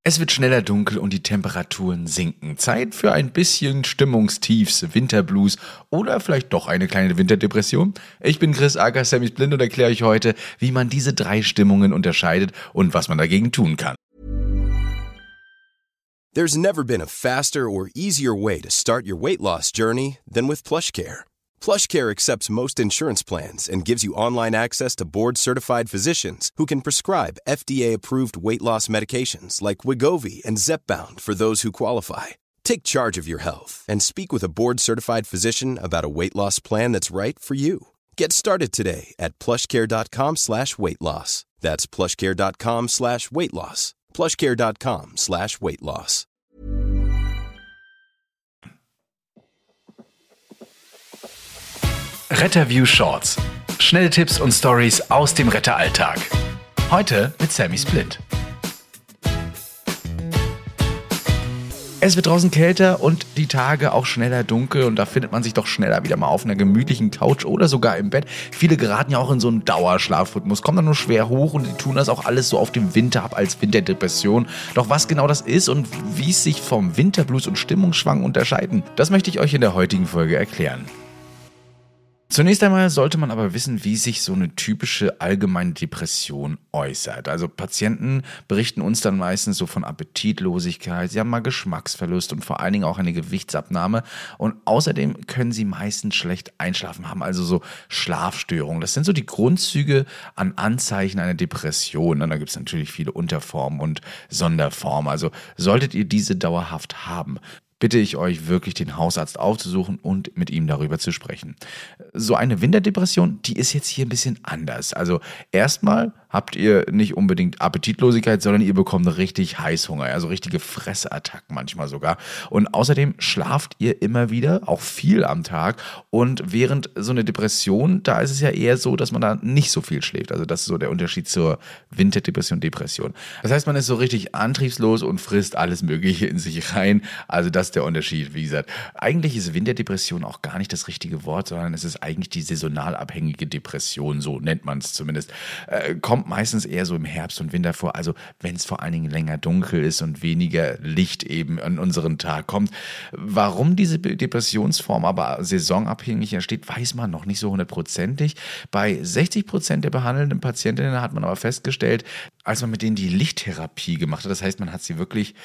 Es wird schneller dunkel und die Temperaturen sinken. Zeit für ein bisschen Stimmungstiefs, Winterblues oder vielleicht doch eine kleine Winterdepression? Ich bin Chris aka Sammy's Blind und erkläre euch heute, wie man diese drei Stimmungen unterscheidet und was man dagegen tun kann. There's never been a faster or easier way to start your weight loss journey than with PlushCare. PlushCare accepts most insurance plans and gives you online access to board-certified physicians who can prescribe FDA-approved weight loss medications like Wegovy and Zepbound for those who qualify. Take charge of your health and speak with a board-certified physician about a weight loss plan that's right for you. Get started today at plushcare.com/weightloss. That's plushcare.com/weightloss. plushcare.com/weightloss. Retterview Shorts. Schnelle Tipps und Stories aus dem Retteralltag. Heute mit Sammy's Blind. Es wird draußen kälter und die Tage auch schneller dunkel und da findet man sich doch schneller wieder mal auf einer gemütlichen Couch oder sogar im Bett. Viele geraten ja auch in so einen Dauerschlafrhythmus, kommen dann nur schwer hoch und die tun das auch alles so auf dem Winter ab als Winterdepression. Doch was genau das ist und wie es sich vom Winterblues und Stimmungsschwang unterscheiden, das möchte ich euch in der heutigen Folge erklären. Zunächst einmal sollte man aber wissen, wie sich so eine typische allgemeine Depression äußert. Also Patienten berichten uns dann meistens so von Appetitlosigkeit, sie haben mal Geschmacksverlust und vor allen Dingen auch eine Gewichtsabnahme. Und außerdem können sie meistens schlecht einschlafen, haben also so Schlafstörungen. Das sind so die Grundzüge an Anzeichen einer Depression. Und da gibt es natürlich viele Unterformen und Sonderformen. Also solltet ihr diese dauerhaft haben, bitte ich euch wirklich, den Hausarzt aufzusuchen und mit ihm darüber zu sprechen. So eine Winterdepression, die ist jetzt hier ein bisschen anders. Also erstmal habt ihr nicht unbedingt Appetitlosigkeit, sondern ihr bekommt richtig Heißhunger, also richtige Fressattacken manchmal sogar. Und außerdem schlaft ihr immer wieder, auch viel am Tag. Und während so eine Depression, da ist es ja eher so, dass man da nicht so viel schläft. Also das ist so der Unterschied zur Winterdepression, Depression. Das heißt, man ist so richtig antriebslos und frisst alles Mögliche in sich rein. Also das ist der Unterschied, wie gesagt. Eigentlich ist Winterdepression auch gar nicht das richtige Wort, sondern es ist eigentlich die saisonal abhängige Depression, so nennt man es zumindest. Kommt meistens eher so im Herbst und Winter vor, also wenn es vor allen Dingen länger dunkel ist und weniger Licht eben an unseren Tag kommt. Warum diese Depressionsform aber saisonabhängig entsteht, weiß man noch nicht so hundertprozentig. Bei 60% der behandelnden Patientinnen hat man aber festgestellt, als man mit denen die Lichttherapie gemacht hat, das heißt, man hat sie wirklich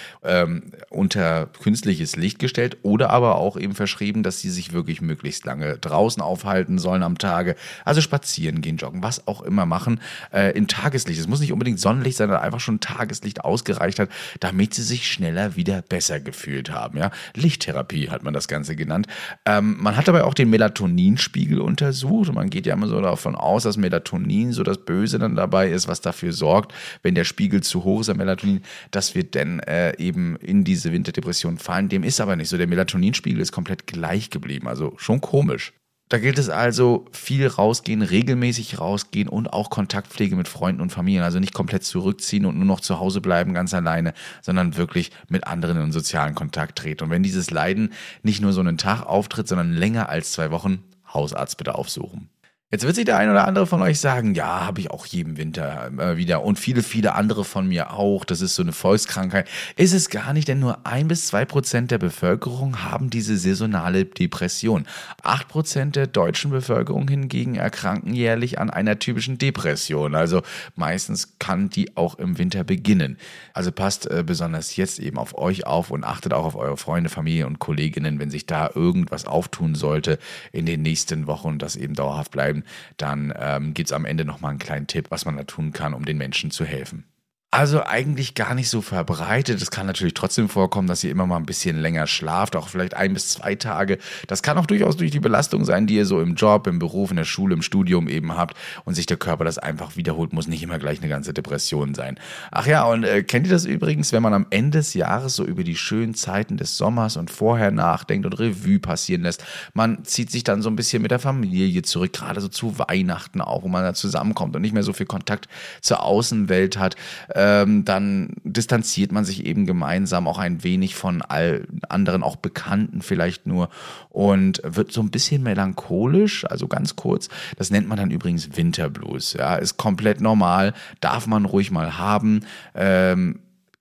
unter künstliches Licht gestellt oder aber auch eben verschrieben, dass sie sich wirklich möglichst lange draußen aufhalten sollen am Tage, also spazieren gehen, joggen, was auch immer machen, im Tageslicht. Es muss nicht unbedingt Sonnenlicht sein, sondern einfach schon Tageslicht ausgereicht hat, damit sie sich schneller wieder besser gefühlt haben. Ja? Lichttherapie hat man das Ganze genannt. Man hat dabei auch den Melatoninspiegel untersucht und man geht ja immer so davon aus, dass Melatonin so das Böse dann dabei ist, was dafür sorgt, wenn der Spiegel zu hoch ist, am Melatonin, dass wir dann eben in diese Winterdepression fallen. Dem ist aber nicht so. Der Melatoninspiegel ist komplett gleich geblieben, also schon komisch. Da gilt es also, viel rausgehen, regelmäßig rausgehen und auch Kontaktpflege mit Freunden und Familien. Also nicht komplett zurückziehen und nur noch zu Hause bleiben, ganz alleine, sondern wirklich mit anderen in sozialen Kontakt treten. Und wenn dieses Leiden nicht nur so einen Tag auftritt, sondern länger als 2 Wochen, Hausarzt bitte aufsuchen. Jetzt wird sich der ein oder andere von euch sagen, ja, habe ich auch jeden Winter wieder und viele, viele andere von mir auch. Das ist so eine Volkskrankheit. Ist es gar nicht, denn nur 1-2% der Bevölkerung haben diese saisonale Depression. 8% der deutschen Bevölkerung hingegen erkranken jährlich an einer typischen Depression. Also meistens kann die auch im Winter beginnen. Also passt besonders jetzt eben auf euch auf und achtet auch auf eure Freunde, Familie und Kolleginnen, wenn sich da irgendwas auftun sollte in den nächsten Wochen und das eben dauerhaft bleiben. Dann gibt es am Ende nochmal einen kleinen Tipp, was man da tun kann, um den Menschen zu helfen. Also eigentlich gar nicht so verbreitet. Es kann natürlich trotzdem vorkommen, dass ihr immer mal ein bisschen länger schlaft, auch vielleicht 1 bis 2 Tage. Das kann auch durchaus durch die Belastung sein, die ihr so im Job, im Beruf, in der Schule, im Studium eben habt und sich der Körper das einfach wiederholt, muss nicht immer gleich eine ganze Depression sein. Ach ja, und kennt ihr das übrigens, wenn man am Ende des Jahres so über die schönen Zeiten des Sommers und vorher nachdenkt und Revue passieren lässt, man zieht sich dann so ein bisschen mit der Familie zurück, gerade so zu Weihnachten auch, wo man da zusammenkommt und nicht mehr so viel Kontakt zur Außenwelt hat, dann distanziert man sich eben gemeinsam auch ein wenig von allen anderen, auch Bekannten vielleicht nur und wird so ein bisschen melancholisch, also ganz kurz. Das nennt man dann übrigens Winterblues. Ja, ist komplett normal, darf man ruhig mal haben.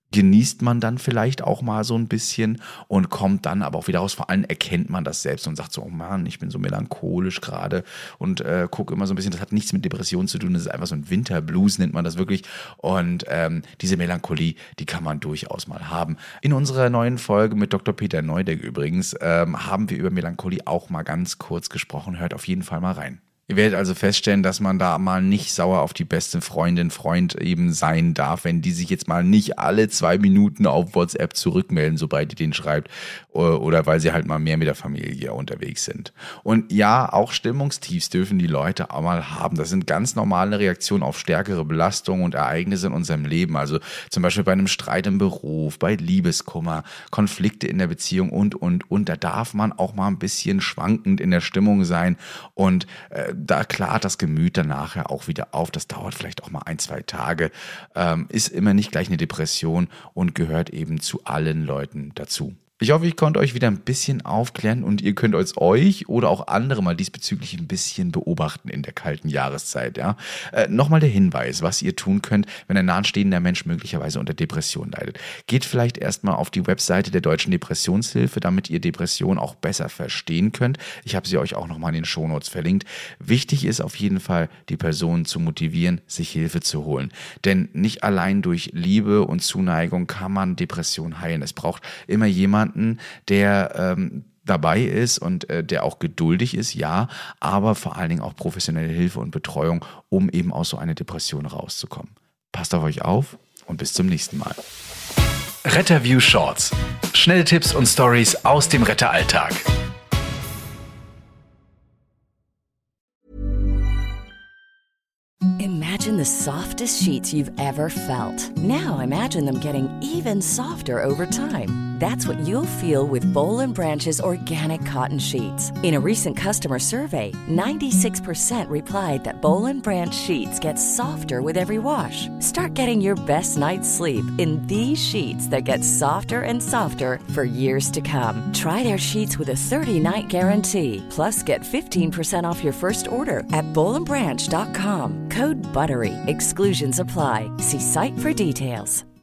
genießt man dann vielleicht auch mal so ein bisschen und kommt dann aber auch wieder raus. Vor allem erkennt man das selbst und sagt so, oh Mann, ich bin so melancholisch gerade und gucke immer so ein bisschen, das hat nichts mit Depression zu tun, das ist einfach so ein Winterblues, nennt man das wirklich. Und diese Melancholie, die kann man durchaus mal haben. In unserer neuen Folge mit Dr. Peter Neudeck übrigens haben wir über Melancholie auch mal ganz kurz gesprochen. Hört auf jeden Fall mal rein. Ihr werdet also feststellen, dass man da mal nicht sauer auf die beste Freundin, Freund eben sein darf, wenn die sich jetzt mal nicht alle 2 Minuten auf WhatsApp zurückmelden, sobald ihr den schreibt, oder weil sie halt mal mehr mit der Familie unterwegs sind. Und ja, auch Stimmungstiefs dürfen die Leute auch mal haben. Das sind ganz normale Reaktionen auf stärkere Belastungen und Ereignisse in unserem Leben. Also zum Beispiel bei einem Streit im Beruf, bei Liebeskummer, Konflikte in der Beziehung und. Da darf man auch mal ein bisschen schwankend in der Stimmung sein und da klart das Gemüt dann nachher auch wieder auf. Das dauert vielleicht auch mal 1-2 Tage, ist immer nicht gleich eine Depression und gehört eben zu allen Leuten dazu. Ich hoffe, ich konnte euch wieder ein bisschen aufklären und ihr könnt euch oder auch andere mal diesbezüglich ein bisschen beobachten in der kalten Jahreszeit. Ja? Nochmal der Hinweis, was ihr tun könnt, wenn ein nahestehender Mensch möglicherweise unter Depression leidet. Geht vielleicht erstmal auf die Webseite der Deutschen Depressionshilfe, damit ihr Depression auch besser verstehen könnt. Ich habe sie euch auch nochmal in den Shownotes verlinkt. Wichtig ist auf jeden Fall, die Person zu motivieren, sich Hilfe zu holen. Denn nicht allein durch Liebe und Zuneigung kann man Depression heilen. Es braucht immer jemanden, der dabei ist und der auch geduldig ist, ja, aber vor allen Dingen auch professionelle Hilfe und Betreuung, um eben aus so einer Depression rauszukommen. Passt auf euch auf und bis zum nächsten Mal. Retterview Shorts. Schnelle Tipps und Stories aus dem Retteralltag. Imagine the softest sheets you've ever felt. Now imagine them getting even softer over time. That's what you'll feel with Boll & Branch's organic cotton sheets. In a recent customer survey, 96% replied that Boll & Branch sheets get softer with every wash. Start getting your best night's sleep in these sheets that get softer and softer for years to come. Try their sheets with a 30-night guarantee. Plus, get 15% off your first order at bollandbranch.com. Code BUTTERY. Exclusions apply. See site for details.